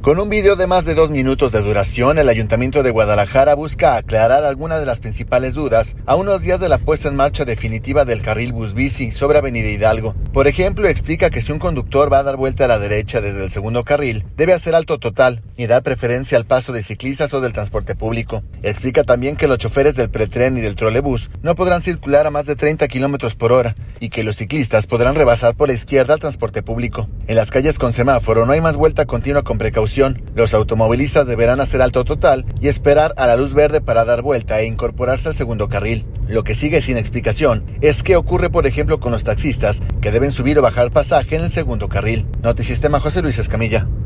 Con un video de más de 2 minutos de duración, el Ayuntamiento de Guadalajara busca aclarar algunas de las principales dudas a unos días de la puesta en marcha definitiva del carril bus-bici sobre Avenida Hidalgo. Por ejemplo, explica que si un conductor va a dar vuelta a la derecha desde el segundo carril, debe hacer alto total y dar preferencia al paso de ciclistas o del transporte público. Explica también que los choferes del pretren y del trolebús no podrán circular a más de 30 kilómetros por hora y que los ciclistas podrán rebasar por la izquierda al transporte público. En las calles con semáforo no hay más vuelta continua con precaución. Los automovilistas deberán hacer alto total y esperar a la luz verde para dar vuelta e incorporarse al segundo carril. Lo que sigue sin explicación es qué ocurre, por ejemplo, con los taxistas que deben subir o bajar pasaje en el segundo carril. Notisistema, José Luis Escamilla.